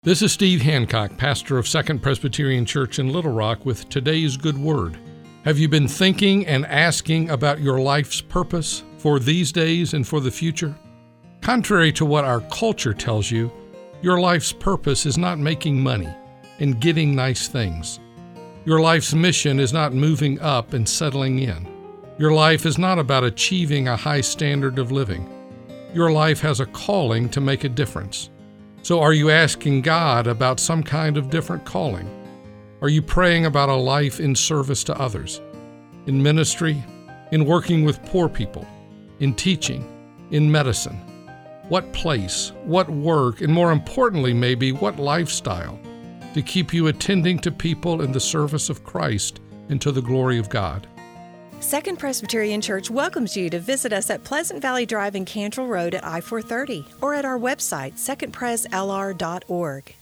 This is Steve Hancock, pastor of Second Presbyterian Church in Little Rock, with today's good word. Have you been thinking and asking about your life's purpose for these days and for the future? Contrary to what our culture tells you, your life's purpose is not making money and getting nice things. Your life's mission is not moving up and settling in. Your life is not about achieving a high standard of living. Your life has a calling to make a difference. So are you asking God about some kind of different calling? Are you praying about a life in service to others, in ministry, in working with poor people, in teaching, in medicine? What place, what work, and more importantly maybe, what lifestyle to keep you attending to people in the service of Christ and to the glory of God? Second Presbyterian Church welcomes you to visit us at Pleasant Valley Drive and Cantrell Road at I-430 or at our website, secondpreslr.org.